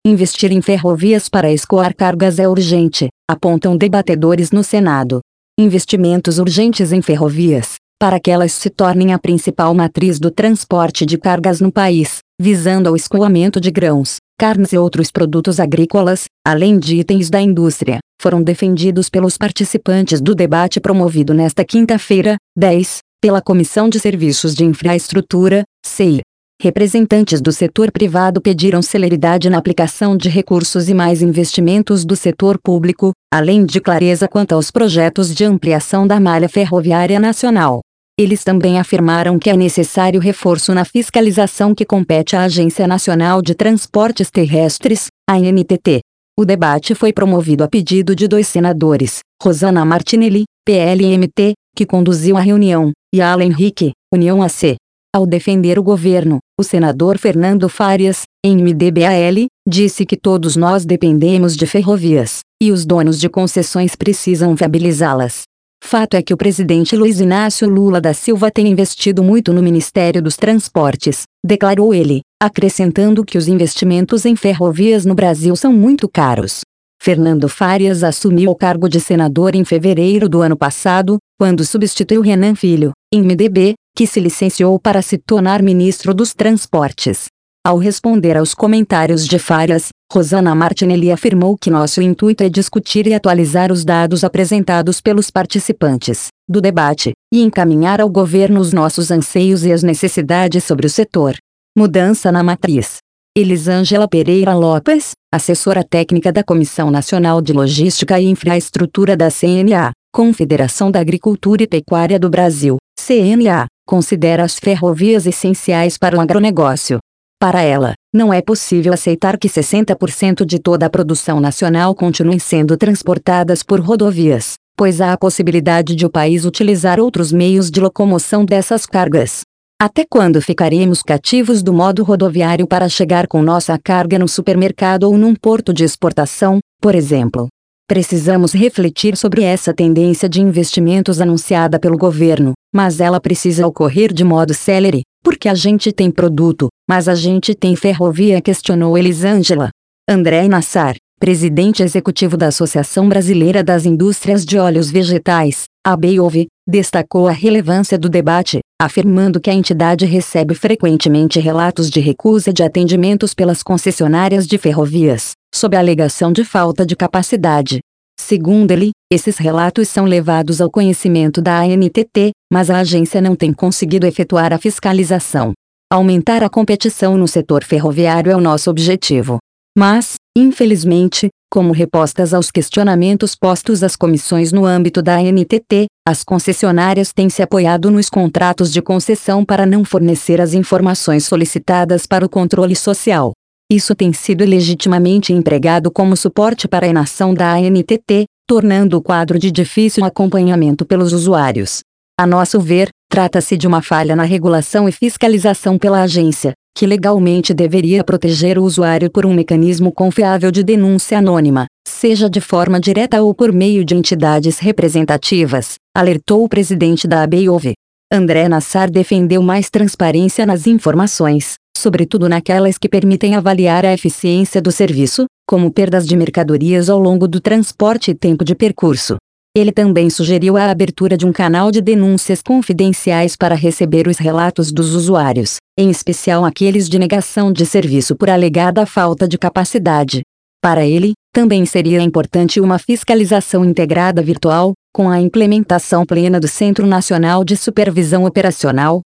Investir em ferrovias para escoar cargas é urgente, apontam debatedores no Senado. Investimentos urgentes em ferrovias, para que elas se tornem a principal matriz do transporte de cargas no país, visando ao escoamento de grãos, carnes e outros produtos agrícolas, além de itens da indústria, foram defendidos pelos participantes do debate promovido nesta quinta-feira, 10, pela Comissão de Serviços de Infraestrutura, CEI. Representantes do setor privado pediram celeridade na aplicação de recursos e mais investimentos do setor público, além de clareza quanto aos projetos de ampliação da malha ferroviária nacional. Eles também afirmaram que é necessário reforço na fiscalização que compete à Agência Nacional de Transportes Terrestres, ANTT. O debate foi promovido a pedido de 2 senadores, Rosana Martinelli, PL-MT, que conduziu a reunião, e Alan Henrique, União AC. Ao defender o governo, o senador Fernando Farias, MDBAL, disse que todos nós dependemos de ferrovias, e os donos de concessões precisam viabilizá-las. Fato é que o presidente Luiz Inácio Lula da Silva tem investido muito no Ministério dos Transportes, declarou ele, acrescentando que os investimentos em ferrovias no Brasil são muito caros. Fernando Farias assumiu o cargo de senador em fevereiro do ano passado, quando substituiu Renan Filho, MDB, que se licenciou para se tornar ministro dos Transportes. Ao responder aos comentários de Farias, Rosana Martinelli afirmou que nosso intuito é discutir e atualizar os dados apresentados pelos participantes do debate, e encaminhar ao governo os nossos anseios e as necessidades sobre o setor. Mudança na matriz. Elisângela Pereira Lopes, assessora técnica da Comissão Nacional de Logística e Infraestrutura da CNA, Confederação da Agricultura e Pecuária do Brasil, CNA, considera as ferrovias essenciais para o agronegócio. Para ela, não é possível aceitar que 60% de toda a produção nacional continue sendo transportadas por rodovias, pois há a possibilidade de o país utilizar outros meios de locomoção dessas cargas. Até quando ficaremos cativos do modo rodoviário para chegar com nossa carga no supermercado ou num porto de exportação, por exemplo? Precisamos refletir sobre essa tendência de investimentos anunciada pelo governo, mas ela precisa ocorrer de modo célere, porque a gente tem produto, mas a gente tem ferrovia, questionou Elisângela. André Nassar, presidente executivo da Associação Brasileira das Indústrias de Óleos Vegetais, ABIOV, destacou a relevância do debate, afirmando que a entidade recebe frequentemente relatos de recusa de atendimentos pelas concessionárias de ferrovias, sob a alegação de falta de capacidade. Segundo ele, esses relatos são levados ao conhecimento da ANTT, mas a agência não tem conseguido efetuar a fiscalização. Aumentar a competição no setor ferroviário é o nosso objetivo. Mas, infelizmente, como respostas aos questionamentos postos às comissões no âmbito da ANTT, as concessionárias têm se apoiado nos contratos de concessão para não fornecer as informações solicitadas para o controle social. Isso tem sido legitimamente empregado como suporte para a inação da ANTT, tornando o quadro de difícil acompanhamento pelos usuários. A nosso ver, trata-se de uma falha na regulação e fiscalização pela agência, que legalmente deveria proteger o usuário por um mecanismo confiável de denúncia anônima, seja de forma direta ou por meio de entidades representativas, alertou o presidente da ABIOV. André Nassar defendeu mais transparência nas informações, sobretudo naquelas que permitem avaliar a eficiência do serviço, como perdas de mercadorias ao longo do transporte e tempo de percurso. Ele também sugeriu a abertura de um canal de denúncias confidenciais para receber os relatos dos usuários, em especial aqueles de negação de serviço por alegada falta de capacidade. Para ele, também seria importante uma fiscalização integrada virtual, com a implementação plena do Centro Nacional de Supervisão Operacional,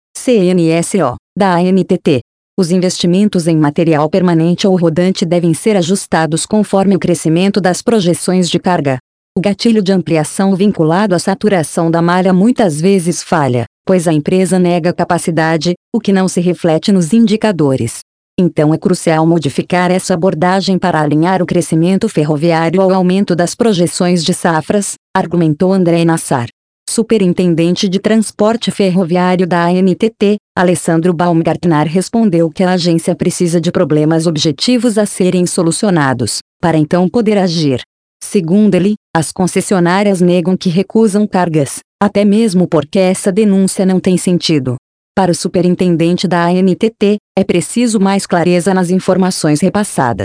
CNSO, da ANTT. Os investimentos em material permanente ou rodante devem ser ajustados conforme o crescimento das projeções de carga. O gatilho de ampliação vinculado à saturação da malha muitas vezes falha, pois a empresa nega capacidade, o que não se reflete nos indicadores. Então é crucial modificar essa abordagem para alinhar o crescimento ferroviário ao aumento das projeções de safras, argumentou André Nassar. Superintendente de Transporte Ferroviário da ANTT, Alessandro Baumgartner respondeu que a agência precisa de problemas objetivos a serem solucionados, para então poder agir. Segundo ele, as concessionárias negam que recusam cargas, até mesmo porque essa denúncia não tem sentido. Para o superintendente da ANTT, é preciso mais clareza nas informações repassadas.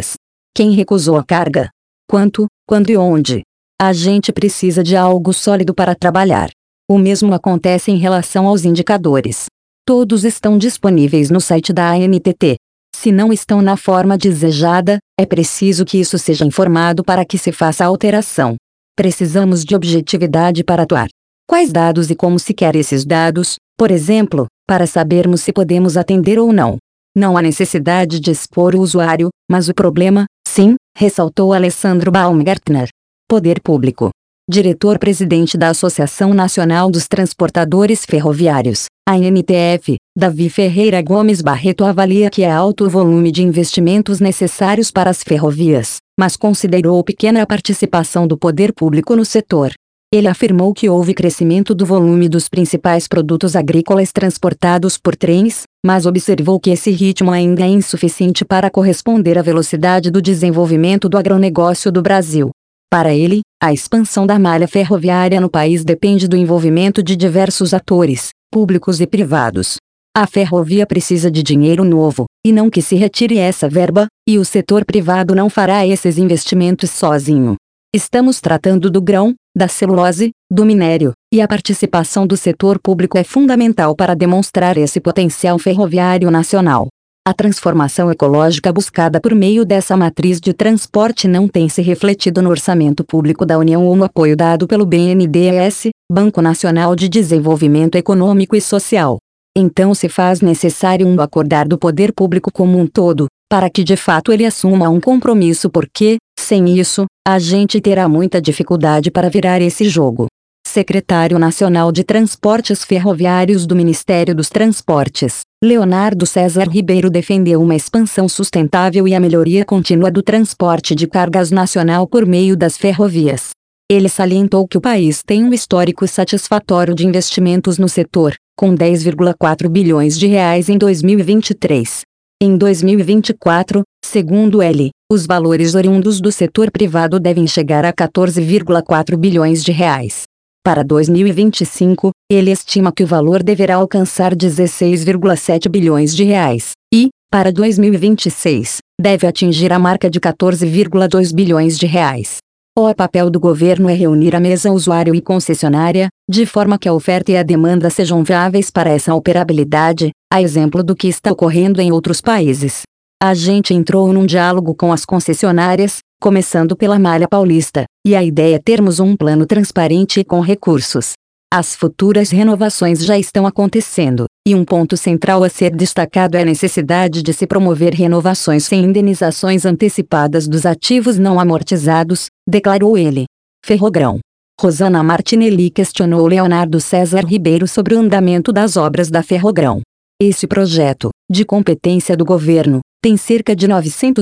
Quem recusou a carga? Quanto, quando e onde? A gente precisa de algo sólido para trabalhar. O mesmo acontece em relação aos indicadores. Todos estão disponíveis no site da ANTT. Se não estão na forma desejada, é preciso que isso seja informado para que se faça a alteração. Precisamos de objetividade para atuar. Quais dados e como se quer esses dados, por exemplo, para sabermos se podemos atender ou não? Não há necessidade de expor o usuário, mas o problema, sim, ressaltou Alessandro Baumgartner. Poder Público. Diretor-presidente da Associação Nacional dos Transportadores Ferroviários, ANTF, Davi Ferreira Gomes Barreto avalia que é alto o volume de investimentos necessários para as ferrovias, mas considerou pequena a participação do poder público no setor. Ele afirmou que houve crescimento do volume dos principais produtos agrícolas transportados por trens, mas observou que esse ritmo ainda é insuficiente para corresponder à velocidade do desenvolvimento do agronegócio do Brasil. Para ele, a expansão da malha ferroviária no país depende do envolvimento de diversos atores, públicos e privados. A ferrovia precisa de dinheiro novo, e não que se retire essa verba, e o setor privado não fará esses investimentos sozinho. Estamos tratando do grão, da celulose, do minério, e a participação do setor público é fundamental para demonstrar esse potencial ferroviário nacional. A transformação ecológica buscada por meio dessa matriz de transporte não tem se refletido no orçamento público da União ou no apoio dado pelo BNDES, Banco Nacional de Desenvolvimento Econômico e Social. Então se faz necessário um acordar do poder público como um todo, para que de fato ele assuma um compromisso porque, sem isso, a gente terá muita dificuldade para virar esse jogo. Secretário Nacional de Transportes Ferroviários do Ministério dos Transportes, Leonardo César Ribeiro defendeu uma expansão sustentável e a melhoria contínua do transporte de cargas nacional por meio das ferrovias. Ele salientou que o país tem um histórico satisfatório de investimentos no setor, com 10,4 bilhões de reais em 2023. Em 2024, segundo ele, os valores oriundos do setor privado devem chegar a 14,4 bilhões de reais. Para 2025, ele estima que o valor deverá alcançar 16,7 bilhões de reais, e, para 2026, deve atingir a marca de 14,2 bilhões de reais. O papel do governo é reunir a mesa usuário e concessionária, de forma que a oferta e a demanda sejam viáveis para essa operabilidade, a exemplo do que está ocorrendo em outros países. A gente entrou num diálogo com as concessionárias, começando pela Malha Paulista, e a ideia é termos um plano transparente e com recursos. As futuras renovações já estão acontecendo, e um ponto central a ser destacado é a necessidade de se promover renovações sem indenizações antecipadas dos ativos não amortizados, declarou ele. Ferrogrão. Rosana Martinelli questionou Leonardo César Ribeiro sobre o andamento das obras da Ferrogrão. Esse projeto, de competência do governo, tem cerca de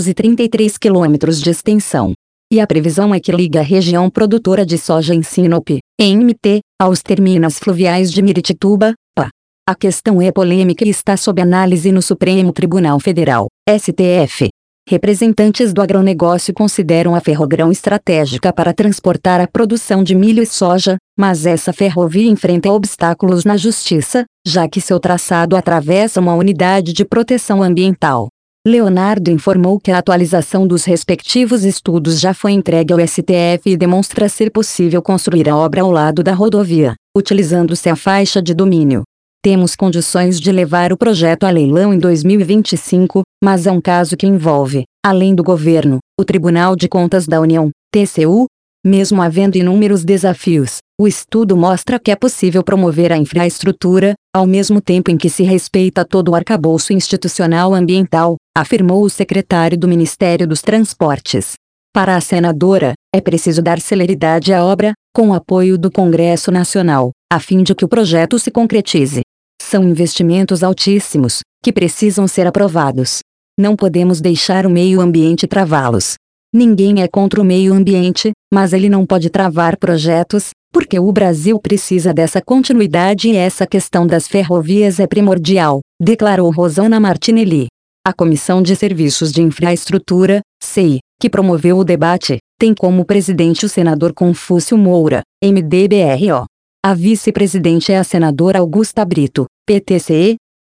933 quilômetros de extensão. E a previsão é que liga a região produtora de soja em Sinop, EMT, aos terminais fluviais de Miritituba, PA. A questão é polêmica e está sob análise no Supremo Tribunal Federal, STF. Representantes do agronegócio consideram a Ferrogrão estratégica para transportar a produção de milho e soja, mas essa ferrovia enfrenta obstáculos na justiça, já que seu traçado atravessa uma unidade de proteção ambiental. Leonardo informou que a atualização dos respectivos estudos já foi entregue ao STF e demonstra ser possível construir a obra ao lado da rodovia, utilizando-se a faixa de domínio. Temos condições de levar o projeto a leilão em 2025, mas é um caso que envolve, além do governo, o Tribunal de Contas da União, TCU. Mesmo havendo inúmeros desafios, o estudo mostra que é possível promover a infraestrutura, ao mesmo tempo em que se respeita todo o arcabouço institucional ambiental, afirmou o secretário do Ministério dos Transportes. Para a senadora, é preciso dar celeridade à obra, com o apoio do Congresso Nacional, a fim de que o projeto se concretize. São investimentos altíssimos, que precisam ser aprovados. Não podemos deixar o meio ambiente travá-los. Ninguém é contra o meio ambiente, mas ele não pode travar projetos, porque o Brasil precisa dessa continuidade e essa questão das ferrovias é primordial, declarou Rosana Martinelli. A Comissão de Serviços de Infraestrutura, CEI, que promoveu o debate, tem como presidente o senador Confúcio Moura, MDBRO. A vice-presidente é a senadora Augusta Brito, PTCE,